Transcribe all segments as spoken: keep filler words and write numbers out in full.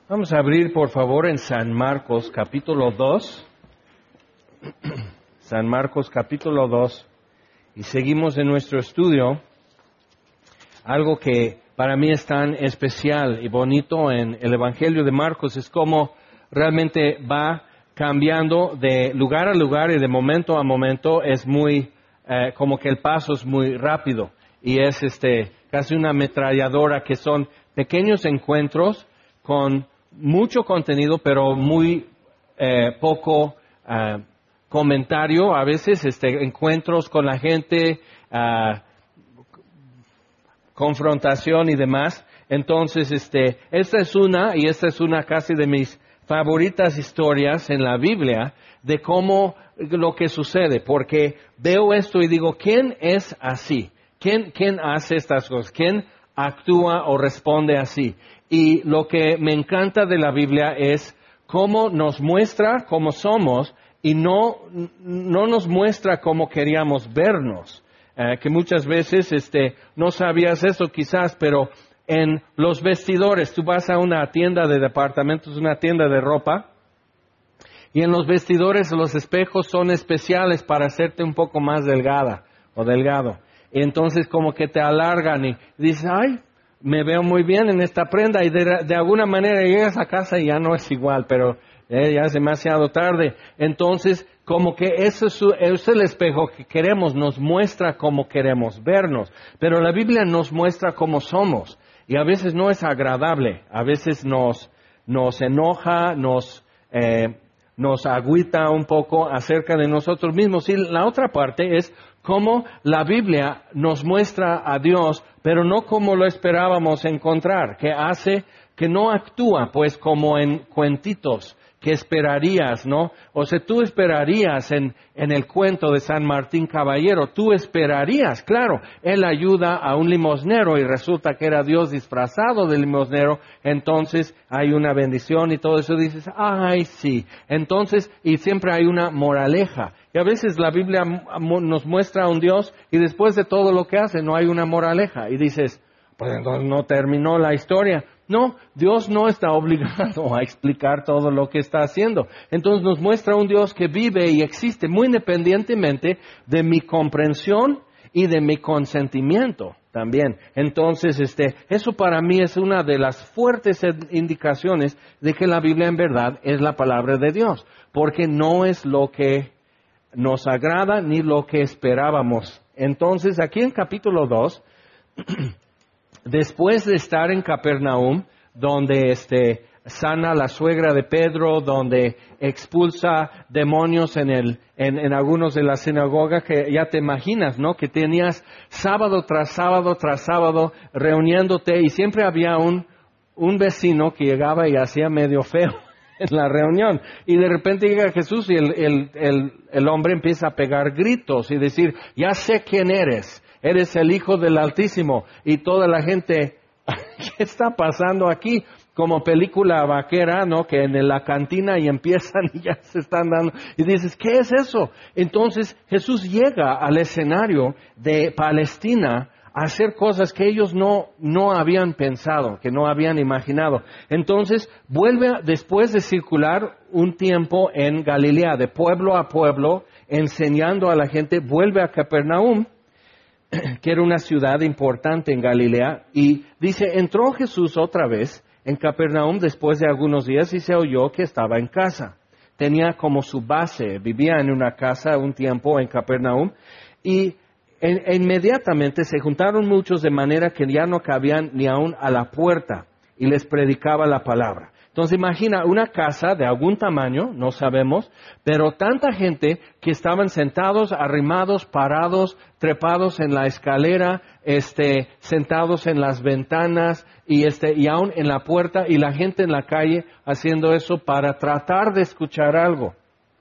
Vamos a abrir, por favor, en San Marcos, capítulo dos. San Marcos, capítulo dos. Y seguimos en nuestro estudio. Algo que para mí es tan especial y bonito en el Evangelio de Marcos es cómo realmente va cambiando de lugar a lugar y de momento a momento. Es muy, eh, como que el paso es muy rápido. Y es este casi una ametralladora, que son pequeños encuentros con mucho contenido, pero muy eh, poco uh, comentario. A veces este, encuentros con la gente, uh, confrontación y demás. Entonces, este, esta es una, y esta es una casi de mis favoritas historias en la Biblia, de cómo lo que sucede, porque veo esto y digo, ¿quién es así? ¿Quién, quién hace estas cosas? ¿Quién actúa o responde así? Y lo que me encanta de la Biblia es cómo nos muestra cómo somos y no, no nos muestra cómo queríamos vernos. Eh, que muchas veces este, no sabías eso quizás, pero en los vestidores, tú vas a una tienda de departamentos, una tienda de ropa, y en los vestidores los espejos son especiales para hacerte un poco más delgada o delgado. Y entonces como que te alargan y dices, ay, me veo muy bien en esta prenda, y de, de alguna manera llegas a casa y ya no es igual, pero eh, ya es demasiado tarde. Entonces, como que ese es, su, es el espejo que queremos, nos muestra cómo queremos vernos, pero la Biblia nos muestra cómo somos, y a veces no es agradable, a veces nos, nos enoja, nos, eh, nos agüita un poco acerca de nosotros mismos. Y la otra parte es cómo la Biblia nos muestra a Dios, pero no como lo esperábamos encontrar, que hace, que no actúa pues como en cuentitos que esperarías, ¿no? O sea, tú esperarías en, en el cuento de San Martín Caballero, tú esperarías, claro, él ayuda a un limosnero y resulta que era Dios disfrazado de limosnero, entonces hay una bendición y todo eso, dices, ay, sí. Entonces, y siempre hay una moraleja. Y a veces la Biblia nos muestra a un Dios y después de todo lo que hace no hay una moraleja. Y dices, pues entonces no terminó la historia. No, Dios no está obligado a explicar todo lo que está haciendo. Entonces nos muestra un Dios que vive y existe muy independientemente de mi comprensión y de mi consentimiento también. Entonces, este, eso para mí es una de las fuertes indicaciones de que la Biblia en verdad es la palabra de Dios, porque no es lo que nos agrada ni lo que esperábamos. Entonces, aquí en capítulo dos, después de estar en Capernaum, donde este, sana la suegra de Pedro, donde expulsa demonios en, el, en, en algunos de la sinagoga, que ya te imaginas, ¿no? Que tenías sábado tras sábado tras sábado reuniéndote, y siempre había un, un vecino que llegaba y hacía medio feo en la reunión, y de repente llega Jesús y el, el, el, el hombre empieza a pegar gritos y decir, ya sé quién eres, eres el Hijo del Altísimo. Y toda la gente, ¿qué está pasando aquí? Como película vaquera, ¿no? Que en la cantina y empiezan y ya se están dando, y dices, ¿qué es eso? Entonces Jesús llega al escenario de Palestina a hacer cosas que ellos no, no habían pensado, que no habían imaginado. Entonces vuelve, a, después de circular un tiempo en Galilea, de pueblo a pueblo, enseñando a la gente, vuelve a Capernaum, que era una ciudad importante en Galilea, y dice, entró Jesús otra vez en Capernaum después de algunos días y se oyó que estaba en casa. Tenía como su base, vivía en una casa un tiempo en Capernaum, y E, e inmediatamente se juntaron muchos de manera que ya no cabían ni aún a la puerta, y les predicaba la palabra. Entonces imagina una casa de algún tamaño, no sabemos, pero tanta gente que estaban sentados, arrimados, parados, trepados en la escalera, este, sentados en las ventanas y este, y aún en la puerta, y la gente en la calle haciendo eso para tratar de escuchar algo.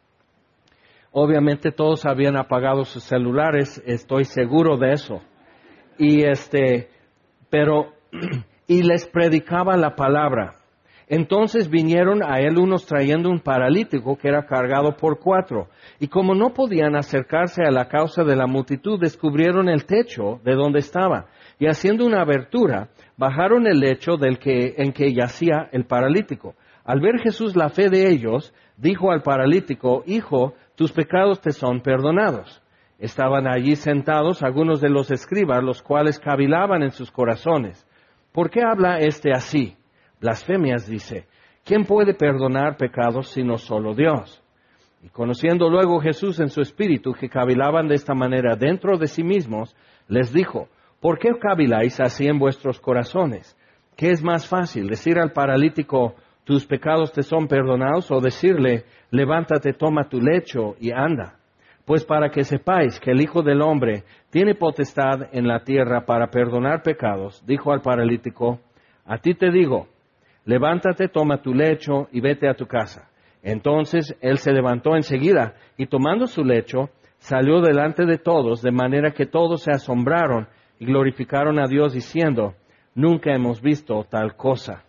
Obviamente todos habían apagado sus celulares, estoy seguro de eso. Y este, pero, y les predicaba la palabra. Entonces vinieron a él unos trayendo un paralítico que era cargado por cuatro. Y como no podían acercarse a la causa de la multitud, descubrieron el techo de donde estaba. y haciendo una abertura, bajaron el lecho del que, en que yacía el paralítico. Al ver Jesús la fe de ellos, dijo al paralítico, Hijo, tus pecados te son perdonados. Estaban allí sentados algunos de los escribas, los cuales cavilaban en sus corazones. ¿Por qué habla éste así? Blasfemias, dice. ¿Quién puede perdonar pecados sino solo Dios? Y conociendo luego Jesús en su espíritu que cavilaban de esta manera dentro de sí mismos, les dijo, ¿por qué caviláis así en vuestros corazones? ¿Qué es más fácil, decir al paralítico, tus pecados te son perdonados, o decirle, levántate, toma tu lecho y anda? Pues para que sepáis que el Hijo del Hombre tiene potestad en la tierra para perdonar pecados, dijo al paralítico, a ti te digo, levántate, toma tu lecho y vete a tu casa. Entonces él se levantó enseguida y tomando su lecho, salió delante de todos, de manera que todos se asombraron y glorificaron a Dios diciendo, nunca hemos visto tal cosa.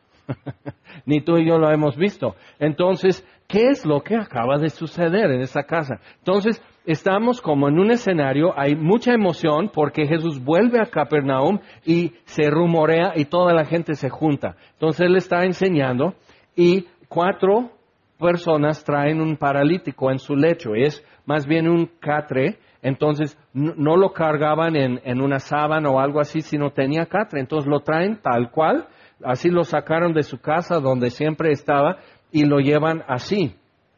Ni tú y yo lo hemos visto. Entonces, ¿qué es lo que acaba de suceder en esa casa? Entonces, estamos como en un escenario, hay mucha emoción porque Jesús vuelve a Capernaum y se rumorea y toda la gente se junta. Entonces, Él está enseñando y cuatro personas traen un paralítico en su lecho. Es más bien un catre, entonces no, no lo cargaban en, en una sábana o algo así, sino tenía catre. Entonces lo traen tal cual, así lo sacaron de su casa donde siempre estaba y lo llevan así.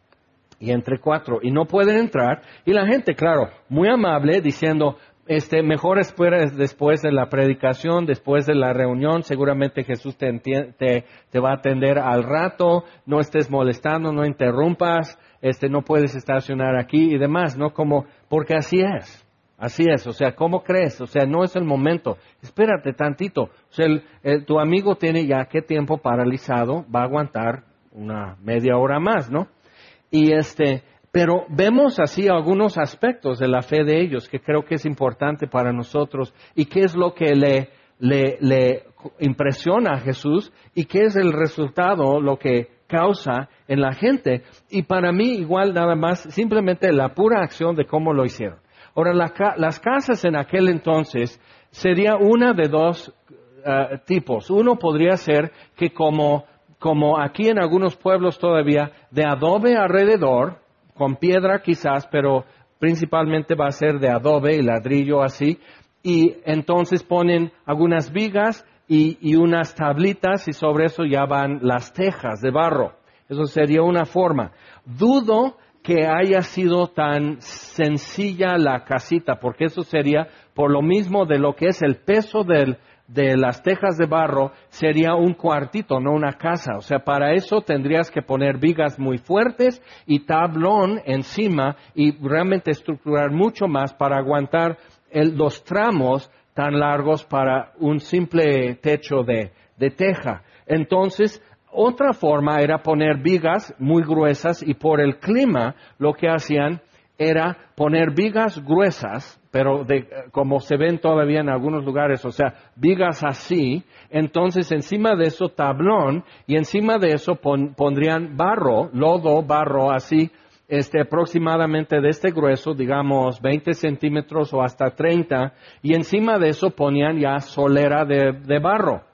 Y entre cuatro, y no pueden entrar. Y la gente, claro, muy amable, diciendo, este, mejor esperes después de la predicación, después de la reunión, seguramente Jesús te, enti- te, te va a atender al rato, no estés molestando, no interrumpas, este, no puedes estacionar aquí y demás, ¿no? Como, porque así es, así es, o sea, ¿cómo crees? O sea, no es el momento, espérate tantito, o sea, el, el, tu amigo tiene ya qué tiempo paralizado, va a aguantar una media hora más, ¿no? Y este, pero vemos así algunos aspectos de la fe de ellos que creo que es importante para nosotros y qué es lo que le, le, le impresiona a Jesús y qué es el resultado, lo que causa en la gente. Y para mí igual nada más simplemente la pura acción de cómo lo hicieron. Ahora, la, las casas en aquel entonces sería una de dos uh, tipos. Uno podría ser que como, como aquí en algunos pueblos todavía, de adobe alrededor, con piedra quizás, pero principalmente va a ser de adobe y ladrillo así, y entonces ponen algunas vigas y, y unas tablitas y sobre eso ya van las tejas de barro. Eso sería una forma. Dudo que haya sido tan sencilla la casita, porque eso sería por lo mismo de lo que es el peso del de las tejas de barro, sería un cuartito, no una casa. O sea, para eso tendrías que poner vigas muy fuertes y tablón encima y realmente estructurar mucho más para aguantar el, los tramos tan largos para un simple techo de, de teja. Entonces, otra forma era poner vigas muy gruesas y por el clima lo que hacían era poner vigas gruesas, pero de, como se ven todavía en algunos lugares, o sea, vigas así, entonces encima de eso tablón y encima de eso pon, pondrían barro, lodo, barro así, este aproximadamente de este grueso, digamos veinte centímetros o hasta treinta, y encima de eso ponían ya solera de, de barro.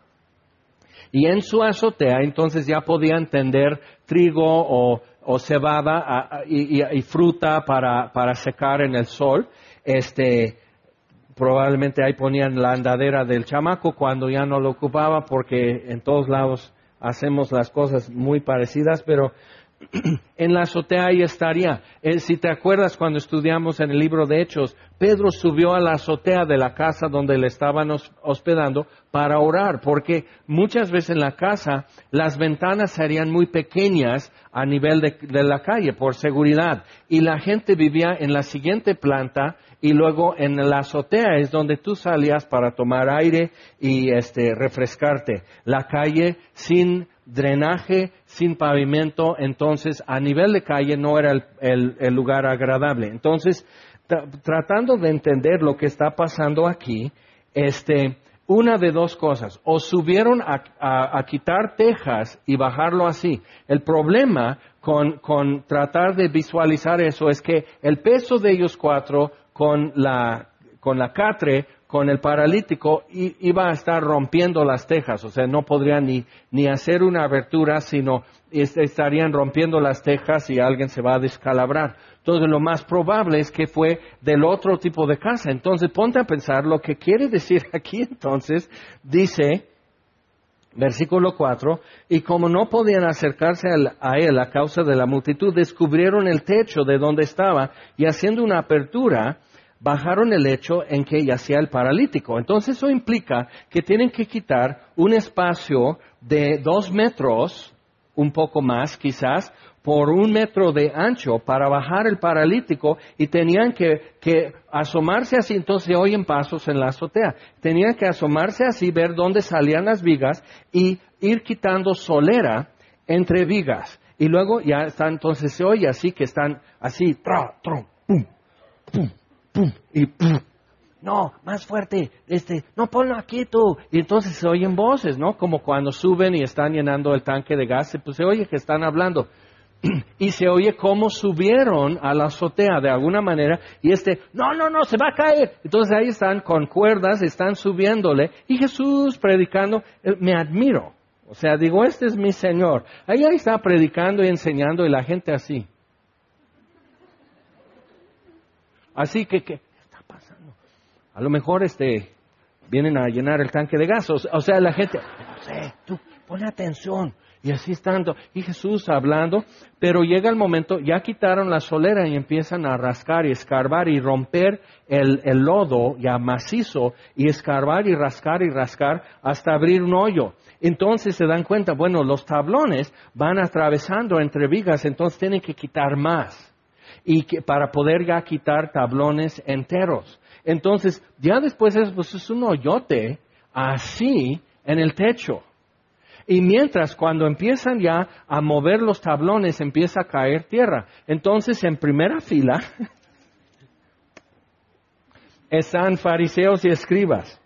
Y en su azotea entonces ya podían tender trigo o, o cebada a, a, y, y, y fruta para, para secar en el sol. Este, probablemente ahí ponían la andadera del chamaco cuando ya no lo ocupaba porque en todos lados hacemos las cosas muy parecidas, pero en la azotea ahí estaría. Eh, si te acuerdas cuando estudiamos en el libro de Hechos, Pedro subió a la azotea de la casa donde le estaban hospedando para orar, porque muchas veces en la casa las ventanas serían muy pequeñas a nivel de, de la calle por seguridad y la gente vivía en la siguiente planta y luego en la azotea es donde tú salías para tomar aire y este refrescarte. La calle sin drenaje, sin pavimento, entonces a nivel de calle no era el, el, el lugar agradable. Entonces, tra- tratando de entender lo que está pasando aquí, este, una de dos cosas, o subieron a, a, a quitar tejas y bajarlo así. El problema con, con tratar de visualizar eso es que el peso de ellos cuatro con la, con la catre con el paralítico i- iba a estar rompiendo las tejas, o sea, no podrían ni, ni hacer una abertura, sino est- estarían rompiendo las tejas y alguien se va a descalabrar. Entonces, lo más probable es que fue del otro tipo de casa. Entonces, ponte a pensar lo que quiere decir aquí. Entonces, dice, versículo cuatro, y como no podían acercarse al- a él a causa de la multitud, descubrieron el techo de donde estaba y haciendo una apertura, bajaron el lecho en que yacía el paralítico. Entonces eso implica que tienen que quitar un espacio de dos metros, un poco más quizás, por un metro de ancho para bajar el paralítico y tenían que, que asomarse así. Entonces se oyen pasos en la azotea. Tenían que asomarse así, ver dónde salían las vigas y ir quitando solera entre vigas. Y luego ya están, entonces se oye así que están así, tra, trum, pum, pum, pum, y pum. No, más fuerte, este, no, ponlo aquí tú. Y entonces se oyen voces, ¿no? Como cuando suben y están llenando el tanque de gas, pues se oye que están hablando. Y se oye cómo subieron a la azotea de alguna manera, y este, no, no, no, se va a caer. Entonces ahí están con cuerdas, están subiéndole, y Jesús predicando, eh, me admiro. O sea, digo, este es mi Señor. Ahí, ahí está predicando y enseñando, y la gente así. Así que, ¿qué está pasando? A lo mejor este vienen a llenar el tanque de gas. O, o sea, la gente, no sé, tú pon atención. Y así estando, y Jesús hablando, pero llega el momento, ya quitaron la solera y empiezan a rascar y escarbar y romper el, el lodo ya macizo y escarbar y rascar y rascar hasta abrir un hoyo. Entonces se dan cuenta, bueno, los tablones van atravesando entre vigas, entonces tienen que quitar más. Y que, para poder ya quitar tablones enteros. Entonces, ya después es, pues, es un hoyote así en el techo. Y mientras, cuando empiezan ya a mover los tablones, empieza a caer tierra. Entonces, en primera fila, están fariseos y escribas.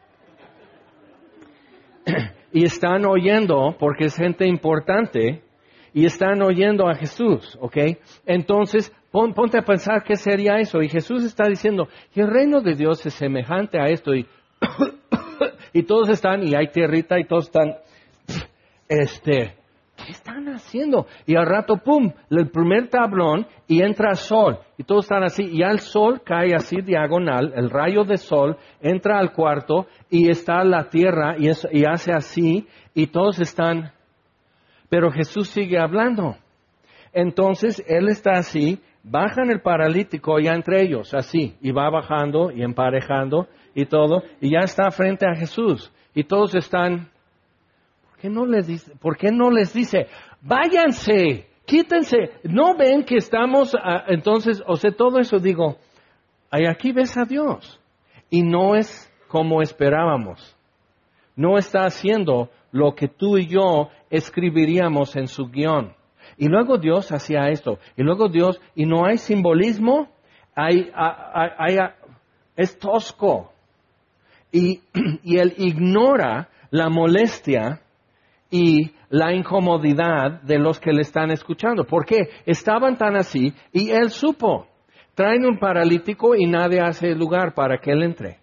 Y están oyendo, porque es gente importante, y están oyendo a Jesús, ¿ok? Entonces, pon, ponte a pensar qué sería eso. Y Jesús está diciendo, y el reino de Dios es semejante a esto. Y, y todos están, y hay tierrita, y todos están... Este, ¿qué están haciendo? Y al rato, pum, el primer tablón y entra sol. Y todos están así. Y al sol cae así diagonal, el rayo de sol entra al cuarto y está la tierra y, es, y hace así. Y todos están, pero Jesús sigue hablando. Entonces, Él está así, bajan el paralítico ya entre ellos, así. Y va bajando y emparejando y todo. Y ya está frente a Jesús. Y todos están... ¿Por qué no les dice, ¿por qué no les dice, váyanse, quítense? ¿No ven que estamos, a, entonces, o sea, todo eso digo, ay, aquí ves a Dios. Y no es como esperábamos. No está haciendo lo que tú y yo escribiríamos en su guión. Y luego Dios hacía esto. Y luego Dios, y no hay simbolismo, hay, hay, hay, hay es tosco. Y, y Él ignora la molestia y la incomodidad de los que le están escuchando. ¿Por qué? Estaban tan así y él supo. Traen un paralítico y nadie hace lugar para que él entre.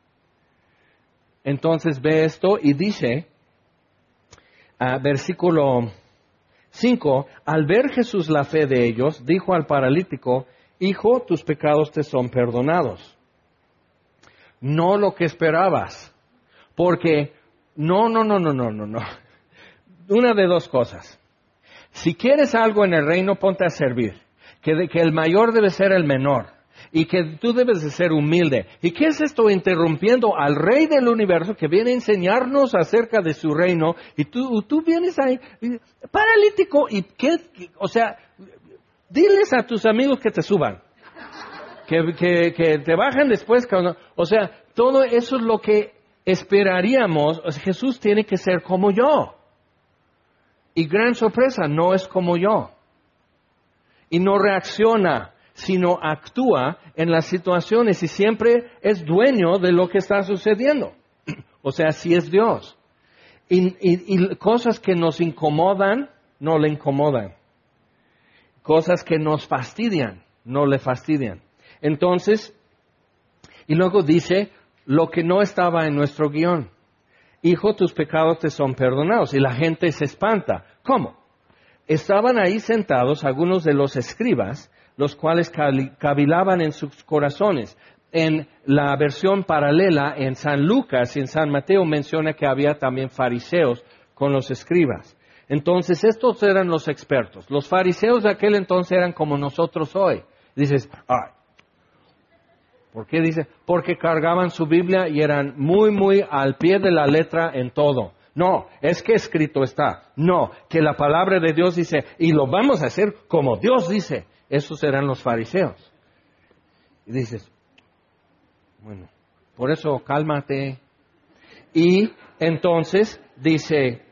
Entonces ve esto y dice, uh, versículo cinco, al ver Jesús la fe de ellos, dijo al paralítico, hijo, tus pecados te son perdonados. No lo que esperabas. Porque, no, no, no, no, no, no, no. Una de dos cosas. Si quieres algo en el reino, ponte a servir. Que, de, que el mayor debe ser el menor. Y que tú debes de ser humilde. ¿Y qué es esto interrumpiendo al rey del universo que viene a enseñarnos acerca de su reino? Y tú, tú vienes ahí, paralítico, y qué, o sea, diles a tus amigos que te suban. Que, que, que te bajen después. Cuando, o sea, todo eso es lo que esperaríamos. O sea, Jesús tiene que ser como yo. Y gran sorpresa, no es como yo. Y no reacciona, sino actúa en las situaciones y siempre es dueño de lo que está sucediendo. O sea, sí es Dios. Y, y, y cosas que nos incomodan, no le incomodan. Cosas que nos fastidian, no le fastidian. Entonces, y luego dice, lo que no estaba en nuestro guión. Hijo, tus pecados te son perdonados. Y la gente se espanta. ¿Cómo? Estaban ahí sentados algunos de los escribas, los cuales cavilaban en sus corazones. En la versión paralela, en San Lucas y en San Mateo, menciona que había también fariseos con los escribas. Entonces, estos eran los expertos. Los fariseos de aquel entonces eran como nosotros hoy. Dices, ay, ¿por qué dice? Porque cargaban su Biblia y eran muy, muy al pie de la letra en todo. No, es que escrito está. No, que la palabra de Dios dice, y lo vamos a hacer como Dios dice. Esos eran los fariseos. Y dices, bueno, por eso cálmate. Y entonces dice,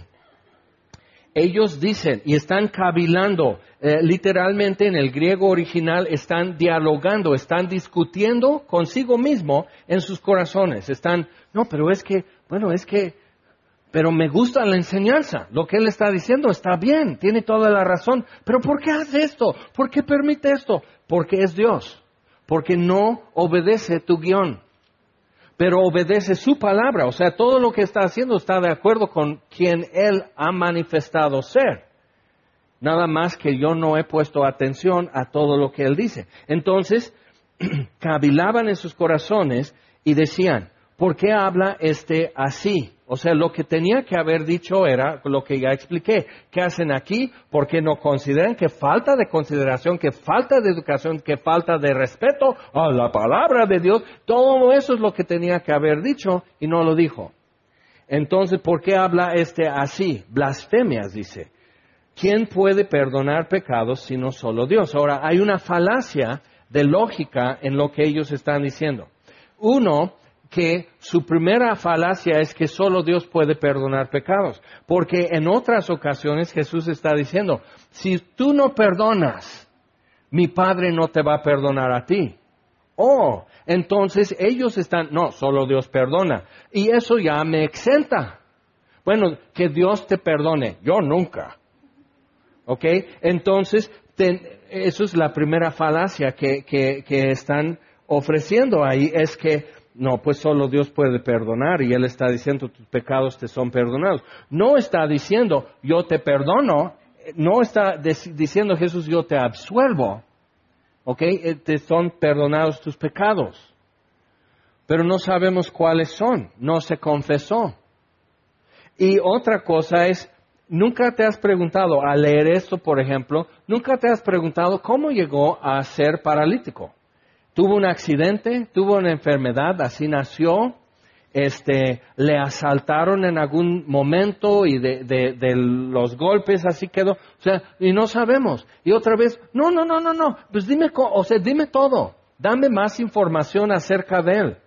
ellos dicen y están cavilando, eh, literalmente en el griego original están dialogando, están discutiendo consigo mismo en sus corazones. Están, no, pero es que, bueno, es que, pero me gusta la enseñanza. Lo que él está diciendo está bien, tiene toda la razón. Pero ¿por qué hace esto? ¿Por qué permite esto? Porque es Dios. Porque no obedece tu guión. Pero obedece su palabra. O sea, todo lo que está haciendo está de acuerdo con quien él ha manifestado ser. Nada más que yo no he puesto atención a todo lo que él dice. Entonces, cavilaban en sus corazones y decían, ¿por qué habla este así? O sea, lo que tenía que haber dicho era lo que ya expliqué. ¿Qué hacen aquí? Porque no consideran que falta de consideración, que falta de educación, que falta de respeto a la palabra de Dios. Todo eso es lo que tenía que haber dicho y no lo dijo. Entonces, ¿por qué habla este así? Blasfemias, dice. ¿Quién puede perdonar pecados sino solo Dios? Ahora, hay una falacia de lógica en lo que ellos están diciendo. Uno, que su primera falacia es que solo Dios puede perdonar pecados. Porque en otras ocasiones Jesús está diciendo, si tú no perdonas, mi Padre no te va a perdonar a ti. Oh, entonces ellos están, no, solo Dios perdona. Y eso ya me exenta. Bueno, que Dios te perdone, yo nunca. ¿Ok? Entonces, ten, eso es la primera falacia que, que, que están ofreciendo ahí, es que no, pues solo Dios puede perdonar y Él está diciendo tus pecados te son perdonados. No está diciendo yo te perdono, no está de- diciendo Jesús yo te absuelvo, ¿ok? Te son perdonados tus pecados. Pero no sabemos cuáles son, no se confesó. Y otra cosa es, nunca te has preguntado, al leer esto por ejemplo, nunca te has preguntado cómo llegó a ser paralítico. Tuvo un accidente, tuvo una enfermedad, así nació, este, le asaltaron en algún momento y de, de, de los golpes así quedó, o sea, y no sabemos. Y otra vez, no, no, no, no, no, pues dime, o sea, dime todo, dame más información acerca de él.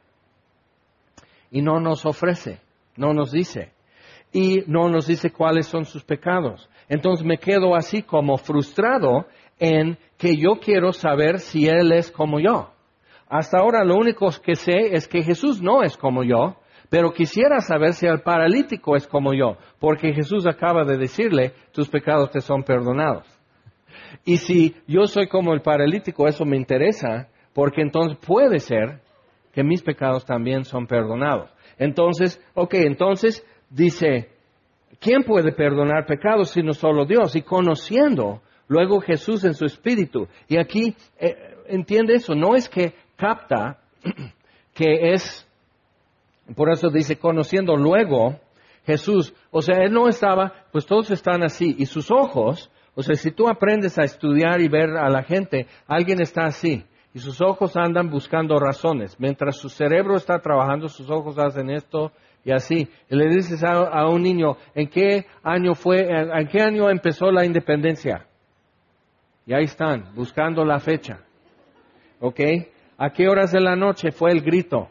Y no nos ofrece, no nos dice. Y no nos dice cuáles son sus pecados. Entonces me quedo así como frustrado en que yo quiero saber si él es como yo. Hasta ahora lo único que sé es que Jesús no es como yo, pero quisiera saber si el paralítico es como yo, porque Jesús acaba de decirle, tus pecados te son perdonados. Y si yo soy como el paralítico, eso me interesa, porque entonces puede ser que mis pecados también son perdonados. Entonces, ok, entonces dice, ¿quién puede perdonar pecados sino solo Dios? Y conociendo luego Jesús en su espíritu. Y aquí, eh, entiende eso, no es que capta que es, por eso dice, conociendo luego Jesús, o sea, él no estaba, pues todos están así, y sus ojos, o sea, si tú aprendes a estudiar y ver a la gente, alguien está así, y sus ojos andan buscando razones, mientras su cerebro está trabajando, sus ojos hacen esto y así, y le dices a, a un niño, ¿en qué año fue, en, en qué año empezó la independencia? Y ahí están, buscando la fecha, ¿ok? ¿A qué horas de la noche fue el grito?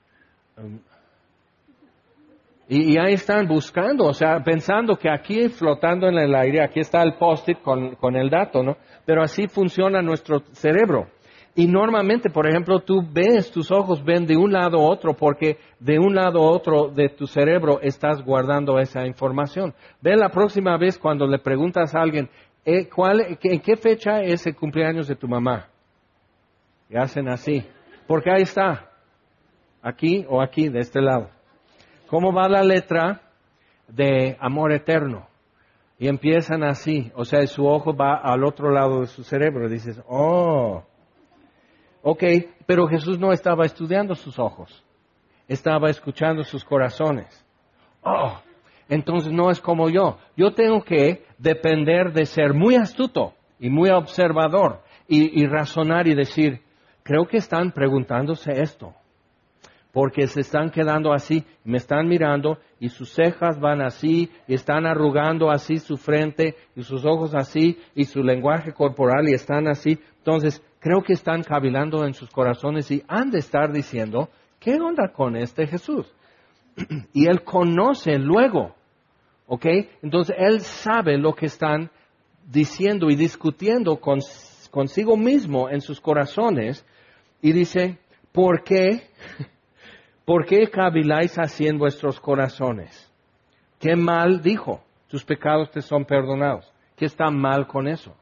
Y, y ahí están buscando, o sea, pensando que aquí flotando en el aire, aquí está el post-it con, con el dato, ¿no? Pero así funciona nuestro cerebro. Y normalmente, por ejemplo, tú ves, tus ojos ven de un lado a otro, porque de un lado a otro de tu cerebro estás guardando esa información. Ve la próxima vez cuando le preguntas a alguien, eh, ¿cuál, ¿en qué fecha es el cumpleaños de tu mamá? Y hacen así, porque ahí está, aquí o aquí, de este lado. ¿Cómo va la letra de amor eterno? Y empiezan así, o sea, su ojo va al otro lado de su cerebro. Dices, oh, ok, pero Jesús no estaba estudiando sus ojos, estaba escuchando sus corazones. Oh, entonces no es como yo. Yo tengo que depender de ser muy astuto y muy observador y, y razonar y decir, creo que están preguntándose esto, porque se están quedando así, me están mirando y sus cejas van así, y están arrugando así su frente y sus ojos así y su lenguaje corporal y están así. Entonces, creo que están cavilando en sus corazones y han de estar diciendo, ¿qué onda con este Jesús? Y Él conoce luego, ¿ok? Entonces, Él sabe lo que están diciendo y discutiendo con, consigo mismo en sus corazones y dice, ¿por qué? ¿Por qué caviláis así en vuestros corazones? ¿Qué mal dijo? Tus pecados te son perdonados. ¿Qué está mal con eso?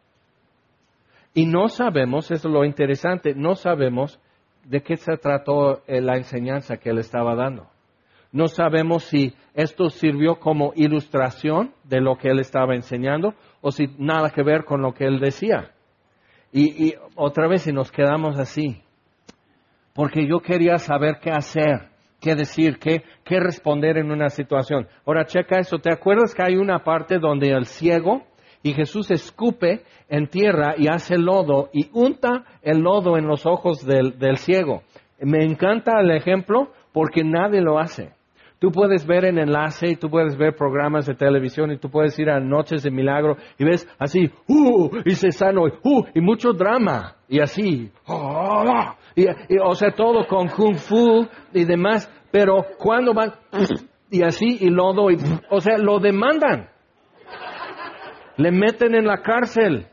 Y no sabemos, eso es lo interesante, no sabemos de qué se trató la enseñanza que él estaba dando. No sabemos si esto sirvió como ilustración de lo que él estaba enseñando o si nada que ver con lo que él decía. Y, y otra vez si nos quedamos así, porque yo quería saber qué hacer, qué decir, qué, qué responder en una situación. Ahora checa eso, ¿te acuerdas que hay una parte donde el ciego y Jesús escupe en tierra y hace lodo y unta el lodo en los ojos del, del ciego? Me encanta el ejemplo porque nadie lo hace. Tú puedes ver en enlace y tú puedes ver programas de televisión y tú puedes ir a Noches de Milagro y ves así, uh, y se sano, uh, y mucho drama, y así, oh, y, y, o sea, todo con kung fu y demás, pero cuando van, y así, y lodo, y, o sea, lo demandan, le meten en la cárcel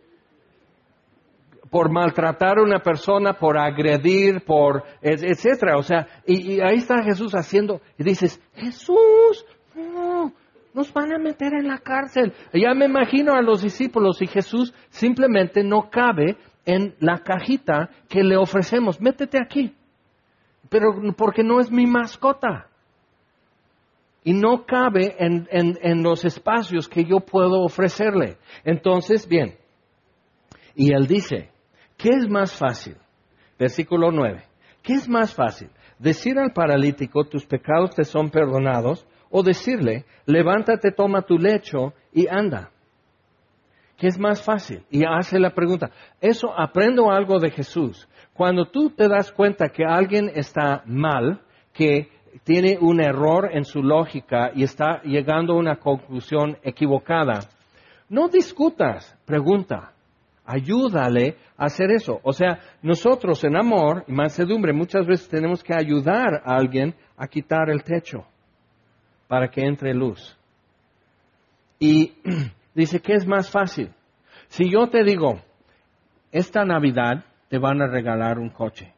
por maltratar a una persona, por agredir, por etcétera. O sea, y, y ahí está Jesús haciendo, y dices, Jesús, no, nos van a meter en la cárcel. Y ya me imagino a los discípulos y Jesús simplemente no cabe en la cajita que le ofrecemos, métete aquí, pero porque no es mi mascota. Y no cabe en, en, en los espacios que yo puedo ofrecerle. Entonces, bien, y él dice, ¿qué es más fácil? Versículo nueve. ¿Qué es más fácil? ¿Decir al paralítico, tus pecados te son perdonados? ¿O decirle, levántate, toma tu lecho y anda? ¿Qué es más fácil? Y hace la pregunta. Eso, aprendo algo de Jesús. Cuando tú te das cuenta que alguien está mal, que tiene un error en su lógica y está llegando a una conclusión equivocada, no discutas, pregunta. Ayúdale a hacer eso. O sea, nosotros en amor y mansedumbre muchas veces tenemos que ayudar a alguien a quitar el techo para que entre luz. Y dice, ¿qué es más fácil? Si yo te digo, esta Navidad te van a regalar un coche,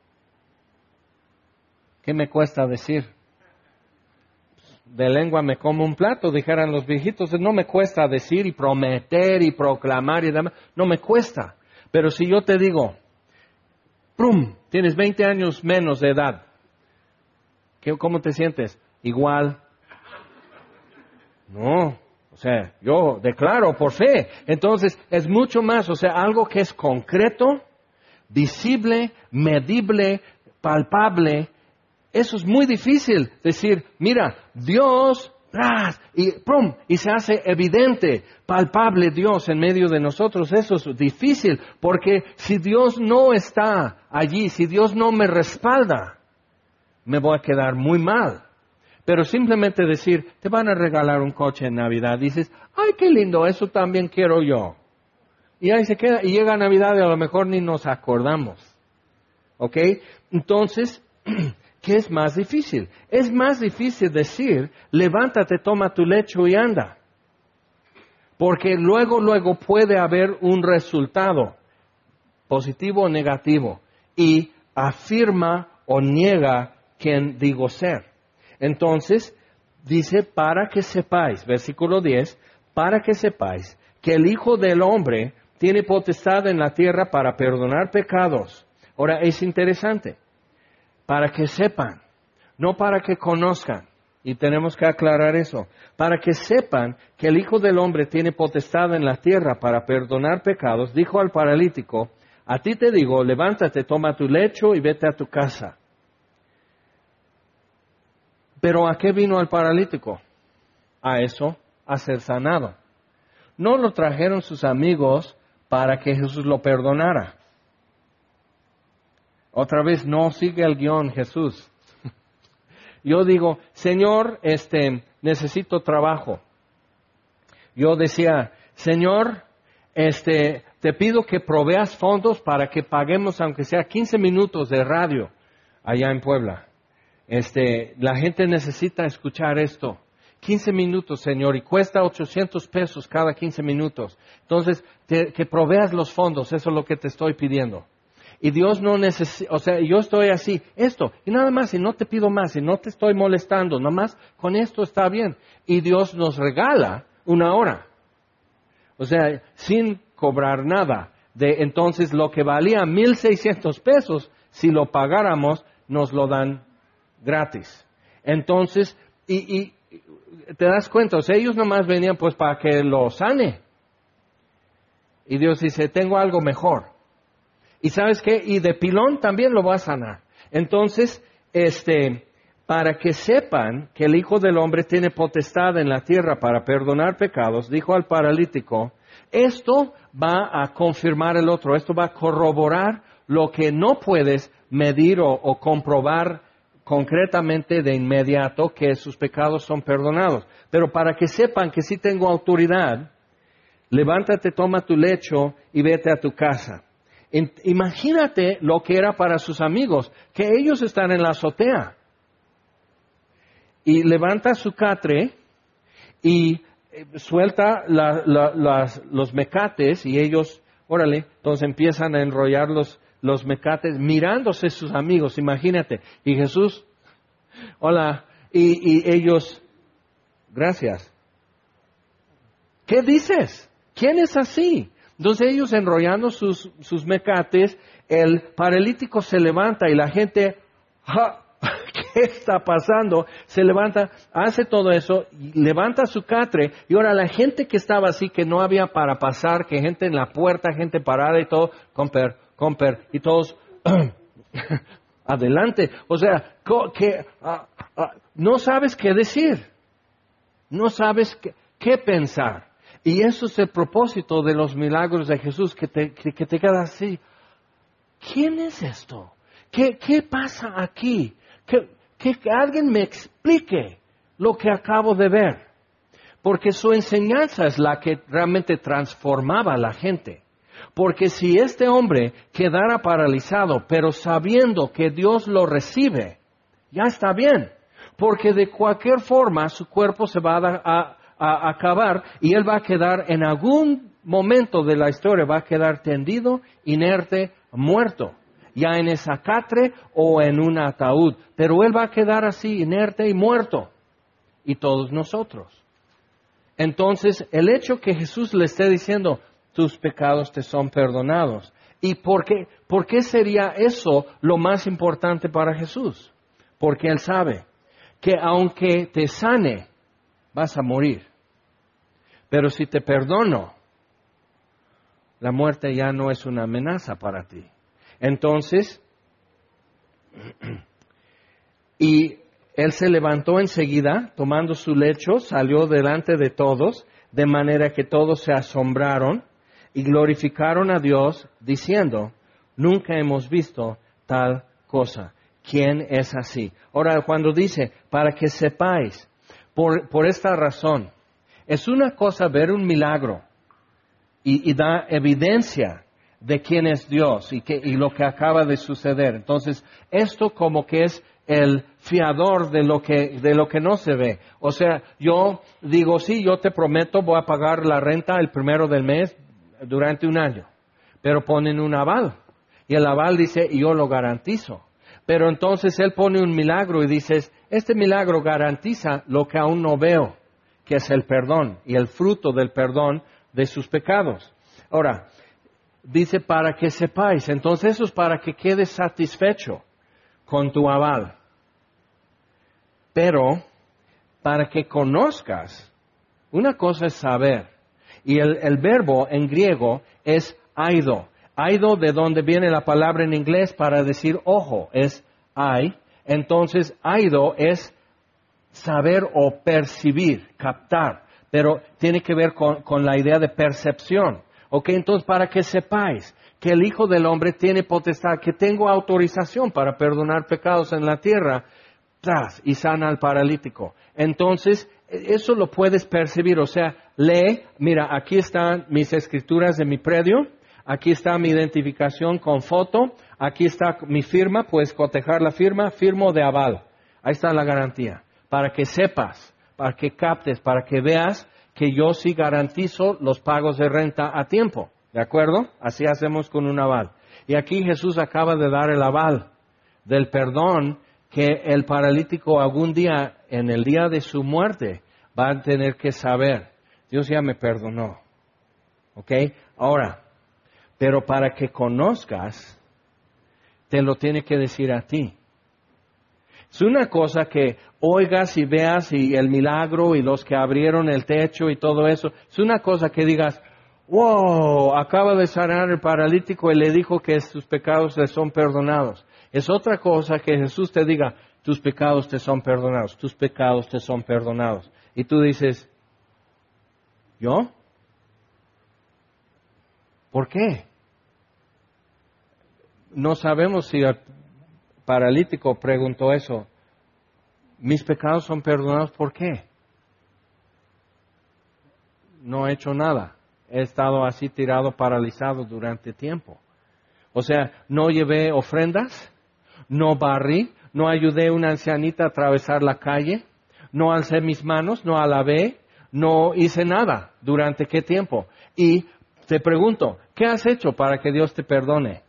¿qué me cuesta decir? De lengua me como un plato, dijeran los viejitos. No me cuesta decir y prometer y proclamar y demás. No me cuesta. Pero si yo te digo, ¡prum! Tienes veinte años menos de edad. ¿Qué, ¿Cómo te sientes? Igual. No. O sea, yo declaro por fe. Entonces, es mucho más. O sea, algo que es concreto, visible, medible, palpable. Eso es muy difícil, decir, mira, Dios, ¡ras! Y ¡pum! Y se hace evidente, palpable Dios en medio de nosotros. Eso es difícil, porque si Dios no está allí, si Dios no me respalda, me voy a quedar muy mal. Pero simplemente decir, te van a regalar un coche en Navidad, dices, ¡ay, qué lindo! Eso también quiero yo. Y ahí se queda, y llega Navidad y a lo mejor ni nos acordamos. ¿Ok? Entonces, ¿qué es más difícil? Es más difícil decir, levántate, toma tu lecho y anda. Porque luego, luego puede haber un resultado, positivo o negativo, y afirma o niega quien digo ser. Entonces, dice, para que sepáis, versículo diez, para que sepáis que el Hijo del Hombre tiene potestad en la tierra para perdonar pecados. Ahora, es interesante. Para que sepan, no para que conozcan. Y tenemos que aclarar eso, para que sepan que el Hijo del Hombre tiene potestad en la tierra para perdonar pecados. Dijo al paralítico, a ti te digo, levántate, toma tu lecho y vete a tu casa. Pero ¿a qué vino el paralítico? A eso, a ser sanado. No lo trajeron sus amigos para que Jesús lo perdonara. Otra vez, no sigue el guión Jesús. Yo digo, Señor, este, necesito trabajo. Yo decía, Señor, este, te pido que proveas fondos para que paguemos, aunque sea quince minutos de radio allá en Puebla. Este, la gente necesita escuchar esto. quince minutos, Señor, y cuesta ochocientos pesos cada quince minutos. Entonces, te, que proveas los fondos, eso es lo que te estoy pidiendo. Y Dios no necesita, o sea, yo estoy así, esto, y nada más, y no te pido más, y no te estoy molestando, nada más con esto está bien. Y Dios nos regala una hora. O sea, sin cobrar nada. De entonces, lo que valía mil seiscientos pesos, si lo pagáramos, nos lo dan gratis. Entonces, y, y te das cuenta, o sea, ellos nomás venían pues para que lo sane. Y Dios dice, tengo algo mejor. ¿Y sabes qué? Y de pilón también lo va a sanar. Entonces, este, para que sepan que el Hijo del Hombre tiene potestad en la tierra para perdonar pecados, dijo al paralítico, esto va a confirmar el otro, esto va a corroborar lo que no puedes medir o, o comprobar concretamente de inmediato, que sus pecados son perdonados. Pero para que sepan que sí tengo autoridad, levántate, toma tu lecho y vete a tu casa. Imagínate lo que era para sus amigos, que ellos están en la azotea. Y levanta su catre y suelta la, la, las, los mecates y ellos, órale, entonces empiezan a enrollar los, los mecates mirándose sus amigos, imagínate. Y Jesús, hola, y, y ellos, gracias. ¿Qué dices? ¿Quién es así? Entonces ellos enrollando sus, sus mecates, el paralítico se levanta y la gente, ¡ja! ¿Qué está pasando? Se levanta, hace todo eso, levanta su catre y ahora la gente que estaba así, que no había para pasar, que gente en la puerta, gente parada y todo, comper, comper, y todos, adelante. O sea, que, uh, uh, no sabes qué decir, no sabes qué, qué pensar. Y eso es el propósito de los milagros de Jesús, que te, que, que te quedas así. ¿Quién es esto? ¿Qué, qué pasa aquí? Que, que, que alguien me explique lo que acabo de ver. Porque su enseñanza es la que realmente transformaba a la gente. Porque si este hombre quedara paralizado, pero sabiendo que Dios lo recibe, ya está bien. Porque de cualquier forma su cuerpo se va a, a a acabar y él va a quedar en algún momento de la historia, va a quedar tendido, inerte, muerto, ya en esa catre o en un ataúd, pero él va a quedar así, inerte y muerto, y todos nosotros. Entonces, el hecho que Jesús le esté diciendo, tus pecados te son perdonados, ¿y por qué, por qué sería eso lo más importante para Jesús? Porque él sabe que aunque te sane, vas a morir. Pero si te perdono, la muerte ya no es una amenaza para ti. Entonces, y él se levantó enseguida, tomando su lecho, salió delante de todos, de manera que todos se asombraron y glorificaron a Dios, diciendo, nunca hemos visto tal cosa. ¿Quién es así? Ahora, cuando dice, para que sepáis, por, por esta razón, es una cosa ver un milagro y, y da evidencia de quién es Dios y, que, y lo que acaba de suceder. Entonces, esto como que es el fiador de lo que, de lo que no se ve. O sea, yo digo, sí, yo te prometo, voy a pagar la renta el primero del mes durante un año. Pero ponen un aval. Y el aval dice, y yo lo garantizo. Pero entonces él pone un milagro y dices, este milagro garantiza lo que aún no veo, que es el perdón y el fruto del perdón de sus pecados. Ahora, dice para que sepáis, entonces eso es para que quedes satisfecho con tu aval. Pero para que conozcas, una cosa es saber. Y el, el verbo en griego es aido. Aido, de donde viene la palabra en inglés para decir ojo, es ai. Entonces, aido es saber o percibir, captar. Pero tiene que ver con, con la idea de percepción. Ok, entonces para que sepáis que el Hijo del Hombre tiene potestad, que tengo autorización para perdonar pecados en la tierra, tras, y sana al paralítico. Entonces, eso lo puedes percibir, o sea, lee, mira, aquí están mis escrituras de mi predio, aquí está mi identificación con foto, aquí está mi firma, puedes cotejar la firma, firmo de aval. Ahí está la garantía, para que sepas, para que captes, para que veas que yo sí garantizo los pagos de renta a tiempo, ¿de acuerdo? Así hacemos con un aval. Y aquí Jesús acaba de dar el aval del perdón que el paralítico algún día, en el día de su muerte, va a tener que saber. Dios ya me perdonó. ¿Ok? Ahora, pero para que conozcas, te lo tiene que decir a ti. Es una cosa que oigas y veas y el milagro y los que abrieron el techo y todo eso. Es una cosa que digas, wow, acaba de sanar el paralítico y le dijo que sus pecados le son perdonados. Es otra cosa que Jesús te diga, tus pecados te son perdonados, tus pecados te son perdonados. Y tú dices, ¿yo? ¿Por qué? No sabemos si el paralítico preguntó eso. ¿Mis pecados son perdonados? ¿Por qué? No he hecho nada. He estado así tirado, paralizado durante tiempo. O sea, no llevé ofrendas, no barrí, no ayudé a una ancianita a atravesar la calle, no alcé mis manos, no alabé, no hice nada. ¿Durante qué tiempo? Y te pregunto, ¿qué has hecho para que Dios te perdone?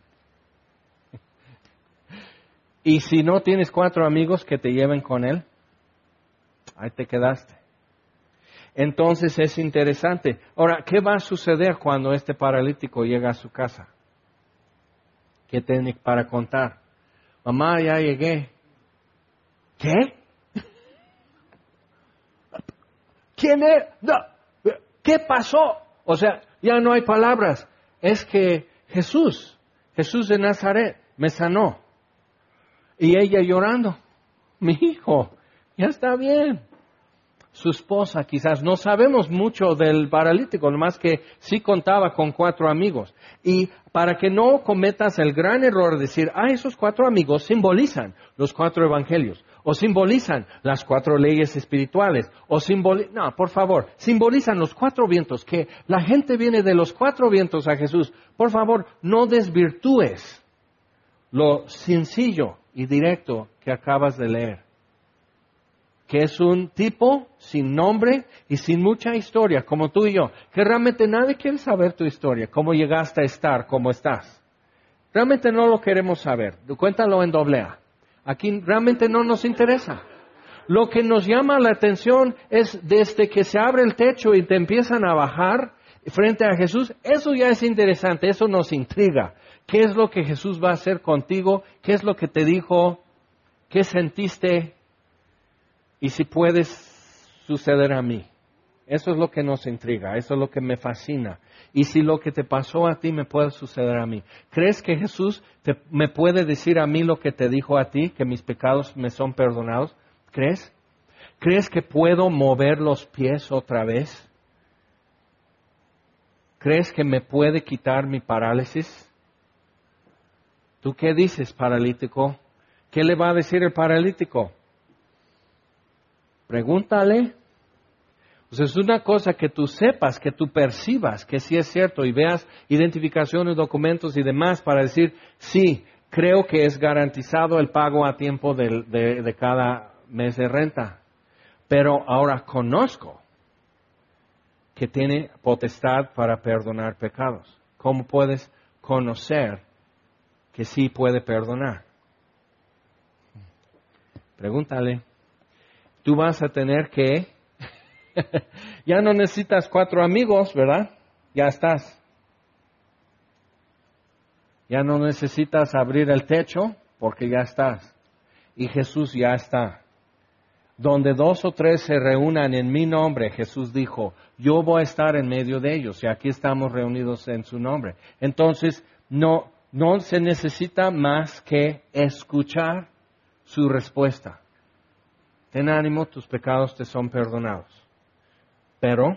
Y si no tienes cuatro amigos que te lleven con Él, ahí te quedaste. Entonces es interesante. Ahora, ¿qué va a suceder cuando este paralítico llega a su casa? ¿Qué tiene para contar? Mamá, ya llegué. ¿Qué? ¿Quién es? No. ¿Qué pasó? O sea, ya no hay palabras. Es que Jesús, Jesús de Nazaret, me sanó. Y ella llorando, mi hijo, ya está bien. Su esposa quizás, no sabemos mucho del paralítico, nomás que sí contaba con cuatro amigos. Y para que no cometas el gran error de decir, ah, esos cuatro amigos simbolizan los cuatro evangelios, o simbolizan las cuatro leyes espirituales, o simbolizan, no, por favor, simbolizan los cuatro vientos, que la gente viene de los cuatro vientos a Jesús. Por favor, no desvirtúes lo sencillo y directo que acabas de leer, que es un tipo sin nombre y sin mucha historia, como tú y yo, que realmente nadie quiere saber tu historia, cómo llegaste a estar como estás. Realmente no lo queremos saber. Cuéntalo en doble A. Aquí realmente no nos interesa. Lo que nos llama la atención es desde que se abre el techo y te empiezan a bajar frente a Jesús, eso ya es interesante, eso nos intriga. ¿Qué es lo que Jesús va a hacer contigo? ¿Qué es lo que te dijo? ¿Qué sentiste? Y si puedes suceder a mí. Eso es lo que nos intriga, eso es lo que me fascina. Y si lo que te pasó a ti me puede suceder a mí. ¿Crees que Jesús te, me puede decir a mí lo que te dijo a ti, que mis pecados me son perdonados? ¿Crees? ¿Crees que puedo mover los pies otra vez? ¿Crees que me puede quitar mi parálisis? ¿Tú qué dices, paralítico? ¿Qué le va a decir el paralítico? Pregúntale. O sea, es una cosa que tú sepas, que tú percibas, que sí es cierto, y veas identificaciones, documentos y demás para decir, sí, creo que es garantizado el pago a tiempo de, de, de cada mes de renta. Pero ahora conozco que tiene potestad para perdonar pecados. ¿Cómo puedes conocer que sí puede perdonar? Pregúntale. Tú vas a tener que, ya no necesitas cuatro amigos, ¿verdad? Ya estás. Ya no necesitas abrir el techo porque ya estás. Y Jesús ya está. Donde dos o tres se reúnan en mi nombre, Jesús dijo, yo voy a estar en medio de ellos y aquí estamos reunidos en su nombre. Entonces, no, no se necesita más que escuchar su respuesta. Ten ánimo, tus pecados te son perdonados. Pero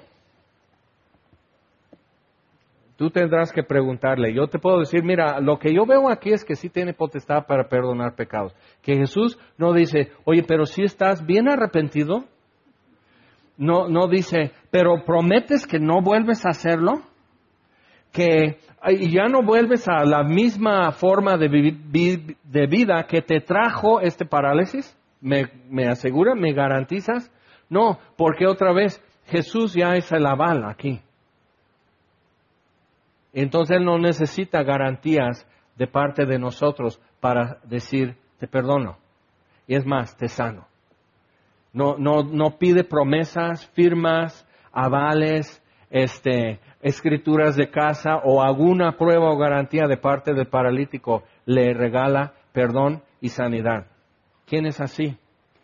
tú tendrás que preguntarle. Yo te puedo decir, mira, lo que yo veo aquí es que sí tiene potestad para perdonar pecados. Que Jesús no dice, oye, pero si estás bien arrepentido. No, no dice, pero prometes que no vuelves a hacerlo. Que ya no vuelves a la misma forma de, vi, de vida que te trajo este parálisis. ¿Me, me asegura? ¿Me garantizas? No, porque otra vez Jesús ya es el aval aquí. Entonces Él no necesita garantías de parte de nosotros para decir, te perdono. Y es más, te sano. No, no, no pide promesas, firmas, avales, este, escrituras de casa o alguna prueba o garantía de parte del paralítico. Le regala perdón y sanidad. ¿Quién es así?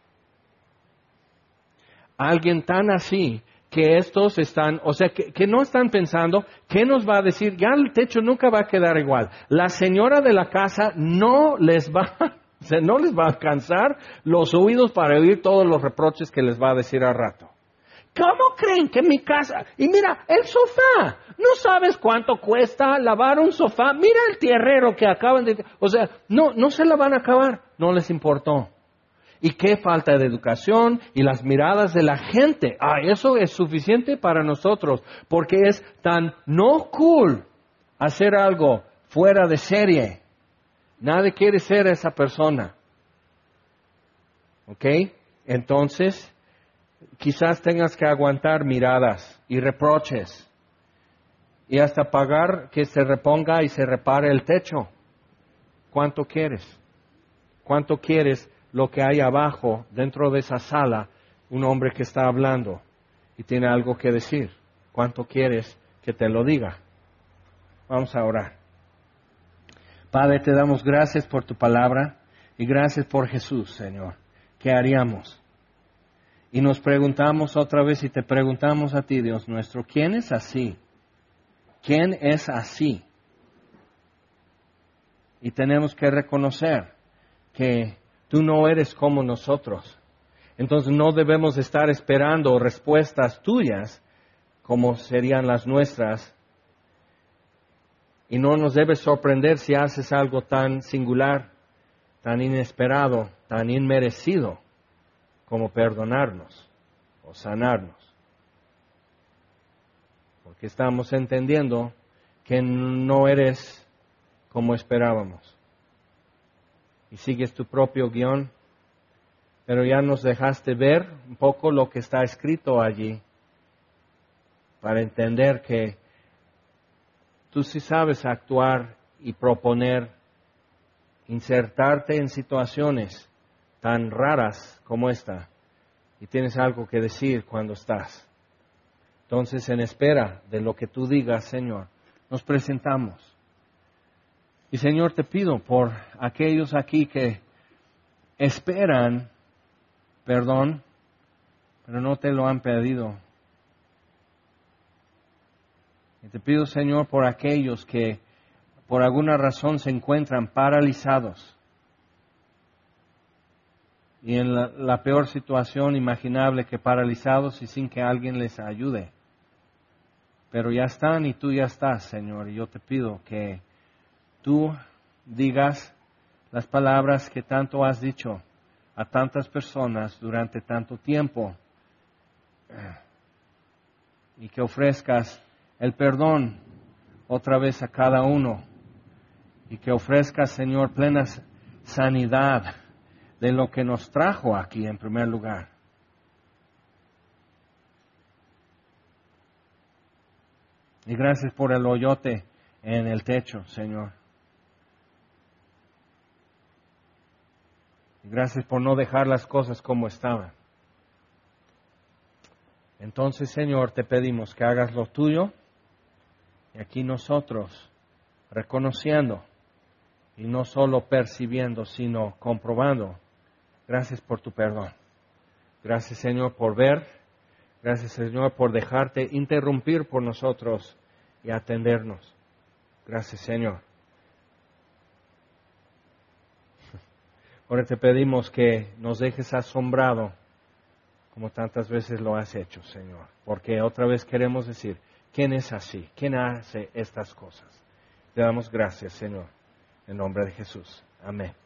Alguien tan así que estos están, o sea, que, que no están pensando, ¿qué nos va a decir? Ya el techo nunca va a quedar igual. La señora de la casa no les va, o sea, no les va a alcanzar los oídos para oír todos los reproches que les va a decir al rato. ¿Cómo creen que mi casa? Y mira, el sofá, ¿no sabes cuánto cuesta lavar un sofá? Mira el tierrero que acaban de... O sea, no, no se la van a acabar, no les importó. Y qué falta de educación y las miradas de la gente. Ah, eso es suficiente para nosotros, porque es tan no cool hacer algo fuera de serie. Nadie quiere ser esa persona. ¿Ok? Entonces, quizás tengas que aguantar miradas y reproches. Y hasta pagar que se reponga y se repare el techo. ¿Cuánto quieres? ¿Cuánto quieres? Lo que hay abajo, dentro de esa sala, un hombre que está hablando y tiene algo que decir. ¿Cuánto quieres que te lo diga? Vamos a orar. Padre, te damos gracias por tu palabra y gracias por Jesús, Señor. ¿Qué haríamos? Y nos preguntamos otra vez y te preguntamos a ti, Dios nuestro, ¿quién es así? ¿Quién es así? Y tenemos que reconocer que tú no eres como nosotros. Entonces no debemos estar esperando respuestas tuyas como serían las nuestras. Y no nos debe sorprender si haces algo tan singular, tan inesperado, tan inmerecido como perdonarnos o sanarnos. Porque estamos entendiendo que no eres como esperábamos. Y sigues tu propio guión, pero ya nos dejaste ver un poco lo que está escrito allí para entender que tú sí sabes actuar y proponer, insertarte en situaciones tan raras como esta y tienes algo que decir cuando estás. Entonces, en espera de lo que tú digas, Señor, nos presentamos. Y Señor, te pido por aquellos aquí que esperan perdón, pero no te lo han pedido. Y te pido, Señor, por aquellos que por alguna razón se encuentran paralizados y en la, la peor situación imaginable que paralizados y sin que alguien les ayude. Pero ya están y tú ya estás, Señor, y yo te pido que tú digas las palabras que tanto has dicho a tantas personas durante tanto tiempo y que ofrezcas el perdón otra vez a cada uno y que ofrezcas, Señor, plena sanidad de lo que nos trajo aquí en primer lugar. Y gracias por el hoyote en el techo, Señor. Gracias por no dejar las cosas como estaban. Entonces, Señor, te pedimos que hagas lo tuyo y aquí nosotros reconociendo y no solo percibiendo, sino comprobando. Gracias por tu perdón. Gracias, Señor, por ver. Gracias, Señor, por dejarte interrumpir por nosotros y atendernos. Gracias, Señor. Ahora te pedimos que nos dejes asombrado como tantas veces lo has hecho, Señor. Porque otra vez queremos decir, ¿quién es así? ¿Quién hace estas cosas? Te damos gracias, Señor. En nombre de Jesús. Amén.